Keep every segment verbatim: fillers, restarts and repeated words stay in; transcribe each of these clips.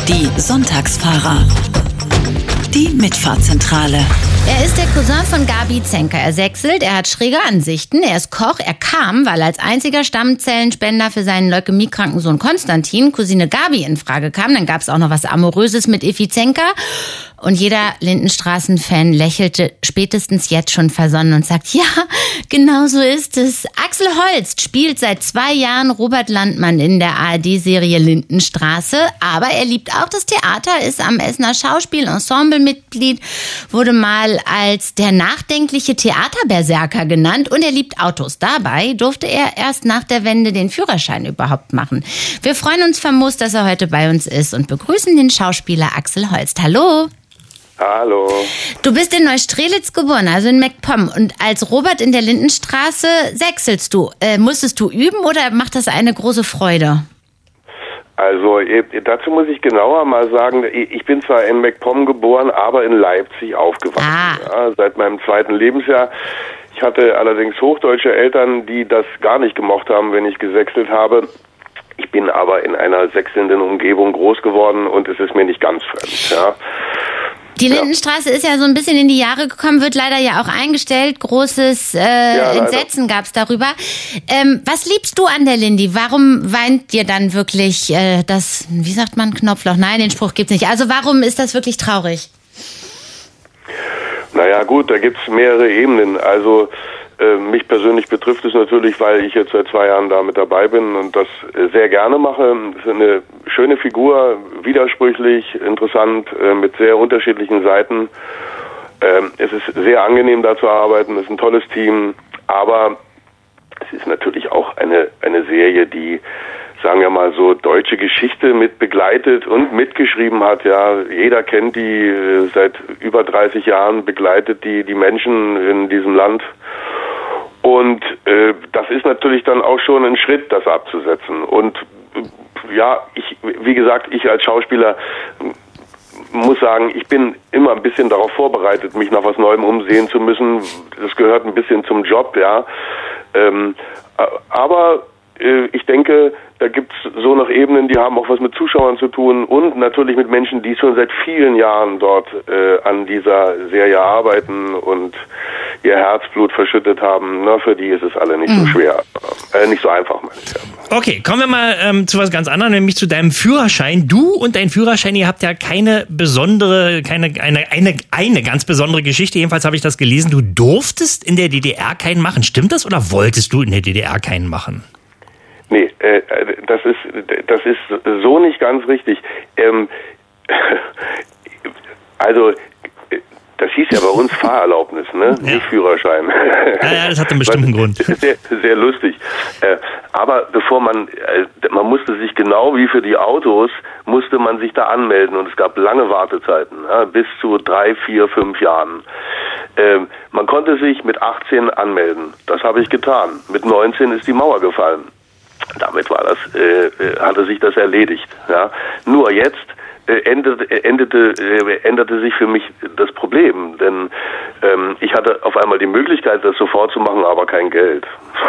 Die Sonntagsfahrer. Die Mitfahrzentrale. Er ist der Cousin von Gabi Zenker. Er sechselt, er hat schräge Ansichten, er ist Koch, er kam, weil er als einziger Stammzellenspender für seinen leukämiekranken Sohn Konstantin Cousine Gabi in Frage kam. Dann gab es auch noch was Amoröses mit Effi Zenker. Und jeder Lindenstraßen-Fan lächelte spätestens jetzt schon versonnen und sagt, ja, genau so ist es. Axel Holst spielt seit zwei Jahren Robert Landmann in der A R D-Serie Lindenstraße. Aber er liebt auch das Theater, ist am Essener Schauspiel-Ensemble-Mitglied, wurde mal als der nachdenkliche Theaterberserker genannt und er liebt Autos. Dabei durfte er erst nach der Wende den Führerschein überhaupt machen. Wir freuen uns famos, dass er heute bei uns ist und begrüßen den Schauspieler Axel Holst. Hallo. Hallo. Du bist in Neustrelitz geboren, also in MacPom. Und als Robert in der Lindenstraße sechselst du. Äh, musstest du üben oder macht das eine große Freude? Also dazu muss ich genauer mal sagen, ich bin zwar in MacPom geboren, aber in Leipzig aufgewachsen. Ah. Ja, seit meinem zweiten Lebensjahr. Ich hatte allerdings hochdeutsche Eltern, die das gar nicht gemocht haben, wenn ich gesächselt habe. Ich bin aber in einer sächselnden Umgebung groß geworden und es ist mir nicht ganz fremd. Ja. Die Lindenstraße ist ja so ein bisschen in die Jahre gekommen, wird leider ja auch eingestellt. Großes äh, ja, Entsetzen gab es darüber. Ähm, was liebst du an der Lindy? Warum weint dir dann wirklich äh, das, wie sagt man, Knopfloch? Nein, den Spruch gibt's nicht. Also warum ist das wirklich traurig? Naja gut, da gibt's mehrere Ebenen. Also äh, mich persönlich betrifft es natürlich, weil ich jetzt seit zwei Jahren da mit dabei bin und das äh, sehr gerne mache. Es ist eine schöne Figur, widersprüchlich, interessant, äh, mit sehr unterschiedlichen Seiten. Ähm, es ist sehr angenehm, da zu arbeiten, es ist ein tolles Team, aber es ist natürlich auch eine, eine Serie, die, sagen wir mal so, deutsche Geschichte mit begleitet und mitgeschrieben hat. Ja, jeder kennt die, äh, seit über dreißig Jahren begleitet die, die Menschen in diesem Land. Und äh, das ist natürlich dann auch schon ein Schritt, das abzusetzen. Und äh, ja, ich, wie gesagt, ich als Schauspieler muss sagen, ich bin immer ein bisschen darauf vorbereitet, mich nach was Neuem umsehen zu müssen. Das gehört ein bisschen zum Job, ja. Ähm, aber äh, ich denke, da gibt's so noch Ebenen, die haben auch was mit Zuschauern zu tun und natürlich mit Menschen, die schon seit vielen Jahren dort äh, an dieser Serie arbeiten und ihr Herzblut verschüttet haben. Na, für die ist es alle nicht mhm. so schwer, äh, nicht so einfach, meine ich. Ja. Okay, kommen wir mal ähm, zu was ganz anderem, nämlich zu deinem Führerschein. Du und dein Führerschein, ihr habt ja keine besondere, keine eine eine eine ganz besondere Geschichte. Jedenfalls habe ich das gelesen. Du durftest in der D D R keinen machen. Stimmt das oder wolltest du in der D D R keinen machen? Nee, äh, das ist das ist so nicht ganz richtig. Ähm, also das hieß ja bei uns Fahrerlaubnis, ne? Ja. Nicht Führerschein. Ja, ja, das hat einen bestimmten Grund. Sehr, sehr lustig. Äh, aber bevor man, äh, man musste sich genau wie für die Autos, musste man sich da anmelden und es gab lange Wartezeiten, ja, bis zu drei, vier, fünf Jahren. Äh, man konnte sich mit achtzehn anmelden. Das habe ich getan. Mit neunzehn ist die Mauer gefallen. Damit war das, äh, hatte sich das erledigt. Ja. Nur jetzt äh, endete, endete, äh, änderte sich für mich das Problem, denn ähm, ich hatte auf einmal die Möglichkeit, das sofort zu machen, aber kein Geld.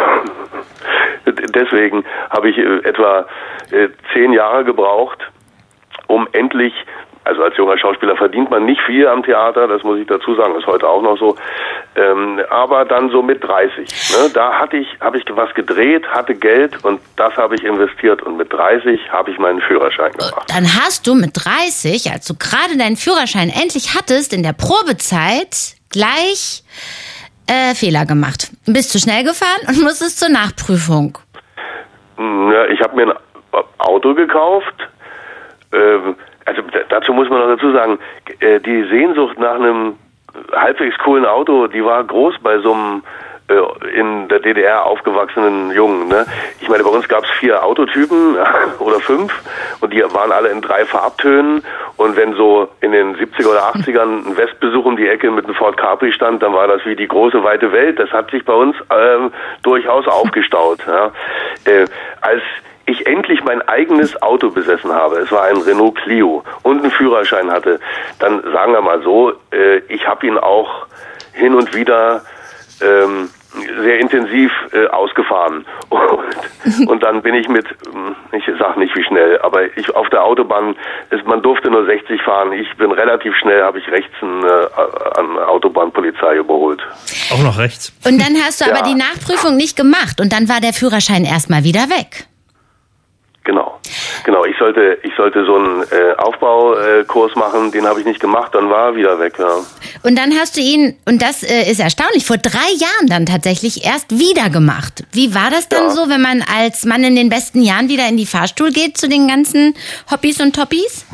Deswegen habe ich äh, etwa äh, zehn Jahre gebraucht, um endlich, also als junger Schauspieler verdient man nicht viel am Theater, das muss ich dazu sagen, ist heute auch noch so, ähm, aber dann so mit dreißig. Ne, da hatte ich, habe ich was gedreht, hatte Geld und das habe ich investiert und mit dreißig habe ich meinen Führerschein gemacht. Dann hast du mit dreißig, als du gerade deinen Führerschein endlich hattest, in der Probezeit gleich äh, Fehler gemacht. Bist zu schnell gefahren und musstest zur Nachprüfung. Ja, ich habe mir ein Auto gekauft, ähm, also dazu muss man noch dazu sagen, die Sehnsucht nach einem halbwegs coolen Auto, die war groß bei so einem äh, in der D D R aufgewachsenen Jungen. Ne? Ich meine, bei uns gab es vier Autotypen oder fünf und die waren alle in drei Farbtönen und wenn so in den siebziger oder achtzigern ein Westbesuch um die Ecke mit einem Ford Capri stand, dann war das wie die große weite Welt. Das hat sich bei uns äh, durchaus aufgestaut. Ja? Äh, als ich endlich mein eigenes Auto besessen habe, es war ein Renault Clio und einen Führerschein hatte, dann sagen wir mal so, äh, ich habe ihn auch hin und wieder ähm, sehr intensiv äh, ausgefahren. Und, und dann bin ich mit, ich sag nicht wie schnell, aber ich auf der Autobahn, ist, man durfte nur sechzig fahren. Ich bin relativ schnell, habe ich rechts einen, äh, an Autobahnpolizei überholt. Auch noch rechts. Und dann hast du Ja. aber die Nachprüfung nicht gemacht und dann war der Führerschein erstmal wieder weg. Genau, genau. Ich sollte, ich sollte so einen äh, Aufbaukurs machen, den habe ich nicht gemacht, dann war er wieder weg. Ja. Und dann hast du ihn, und das äh, ist erstaunlich, vor drei Jahren dann tatsächlich erst wieder gemacht. Wie war das dann Ja. so, wenn man als Mann in den besten Jahren wieder in die Fahrstuhl geht zu den ganzen Hobbys und Toppis?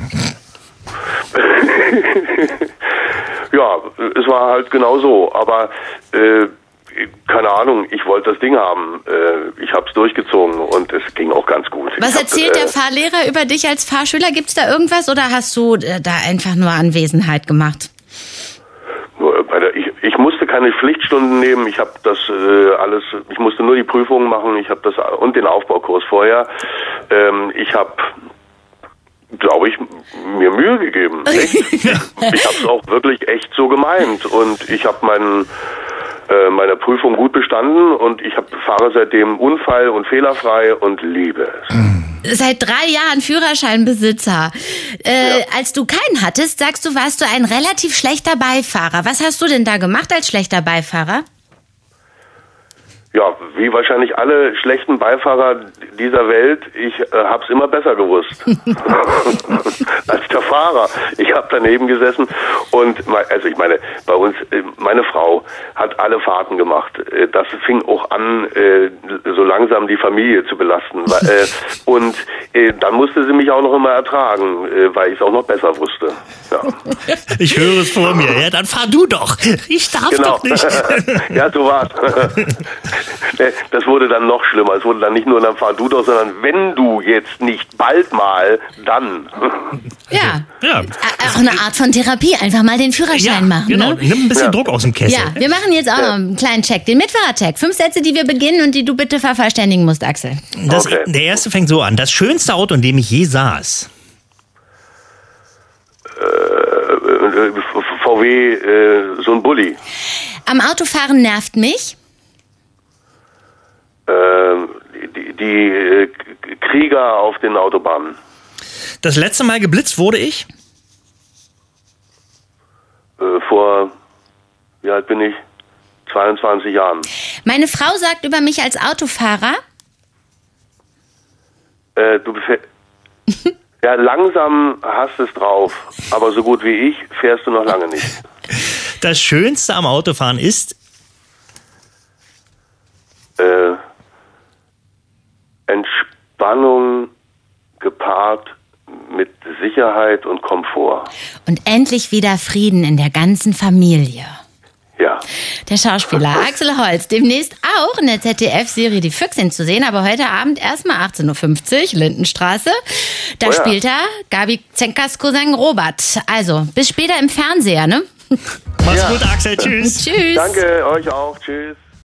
Ja, es war halt genau so, aber äh, keine Ahnung, ich wollte das Ding haben. Äh, ich habe es durchgezogen und es ging auch ganz gut. Was Ich hab, erzählt äh, der Fahrlehrer über dich als Fahrschüler? Gibt's da irgendwas oder hast du äh, da einfach nur Anwesenheit gemacht? Nur bei der, ich, ich musste keine Pflichtstunden nehmen. Ich habe das äh, alles. Ich musste nur die Prüfungen machen. Ich habe das und den Aufbaukurs vorher. Ähm, ich habe, glaube ich, mir Mühe gegeben. Echt? Ich habe es auch wirklich echt so gemeint und ich habe meinen äh, meine Prüfung gut bestanden und ich hab, fahre seitdem unfall- und fehlerfrei und liebe es. Seit drei Jahren Führerscheinbesitzer. Äh, Ja. Als du keinen hattest, sagst du, warst du ein relativ schlechter Beifahrer. Was hast du denn da gemacht als schlechter Beifahrer? Ja, wie wahrscheinlich alle schlechten Beifahrer dieser Welt, ich äh, hab's immer besser gewusst als der Fahrer. Ich habe daneben gesessen und, also ich meine, bei uns, äh, meine Frau hat alle Fahrten gemacht. Äh, das fing auch an, äh, so langsam die Familie zu belasten. äh, und äh, dann musste sie mich auch noch immer ertragen, äh, weil ich es auch noch besser wusste. Ja. Ich höre es vor mir. Ja, dann fahr du doch. Ich darf Genau. doch nicht. Ja, so war's. Das wurde dann noch schlimmer. Es wurde dann nicht nur, dann fahr du doch, sondern wenn du jetzt nicht bald mal, dann. Ja. Ja. Ä- Auch eine Art von Therapie. Einfach mal den Führerschein Ja, machen. genau. Ne? Nimm ein bisschen Ja. Druck aus dem Kessel. Ja, wir machen jetzt auch noch einen kleinen Check. Den Mitfahrercheck. Fünf Sätze, die wir beginnen und die du bitte vervollständigen musst, Axel. Das, Okay. Der erste fängt so an. Das schönste Auto, in dem ich je saß. Äh, V W, äh, so ein Bulli. Am Autofahren nervt mich. Äh, die die äh, Krieger auf den Autobahnen. Das letzte Mal geblitzt wurde ich? Äh, vor, wie alt bin ich? zweiundzwanzig Jahren. Meine Frau sagt über mich als Autofahrer. Äh, du befähr- Ja, langsam hast es drauf, aber so gut wie ich fährst du noch lange nicht. Das Schönste am Autofahren ist? Äh, Entspannung gepaart mit Sicherheit und Komfort. Und endlich wieder Frieden in der ganzen Familie. Ja. Der Schauspieler Axel Holz, demnächst auch in der Z D F-Serie Die Füchsin zu sehen, aber heute Abend erstmal achtzehn Uhr fünfzig, Lindenstraße. Da Oh ja. spielt er Gabi Zenkas Cousin Robert. Also, bis später im Fernseher, ne? Mach's Ja. gut, Axel. Tschüss. Tschüss. Danke, euch auch. Tschüss.